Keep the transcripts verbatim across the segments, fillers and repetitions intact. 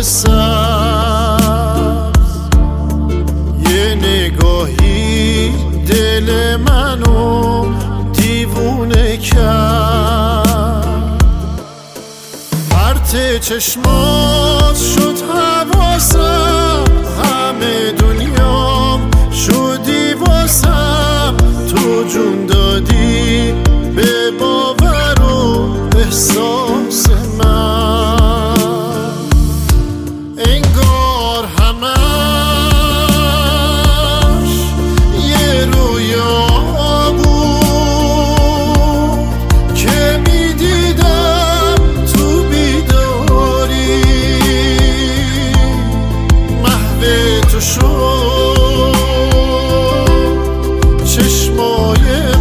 سبز، یه نگاهی دل منو دیوونه کرد. پرت چشمات شد حواسم، همه دنیام شدی واسم. تو جون دادی به باور و احساس من، انگار همش یه رویا بود که میدیدم تو بیداری. محو تو شد چشمای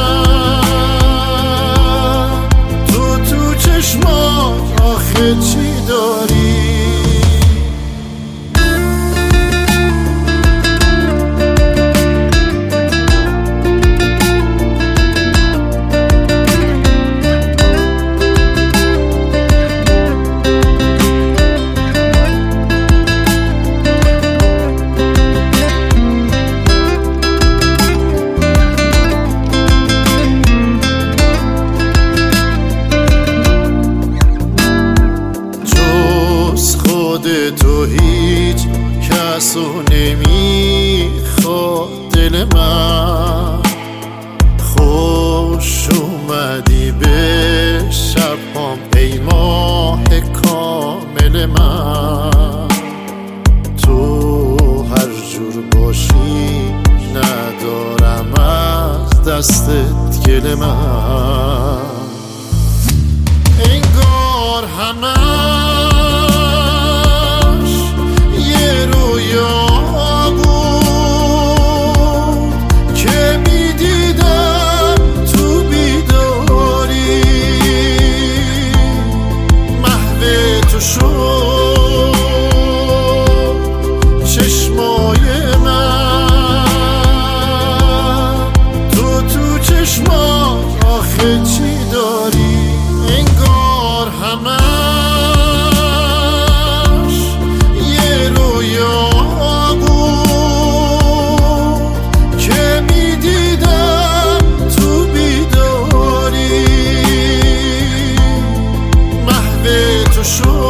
من، تو تو چشمات آخه چی داری؟ تو هیچ کسو نمیخواد دل من. خوش اومدی به شبام ای ماه کامل من. تو هر جور باشی ندارم از دستت گل من، انگار همه چشمای من، تو تو چشمات آخه چی داری؟ انگار همش یه رویا بود که میدیدم تو بیداری. محو تو شد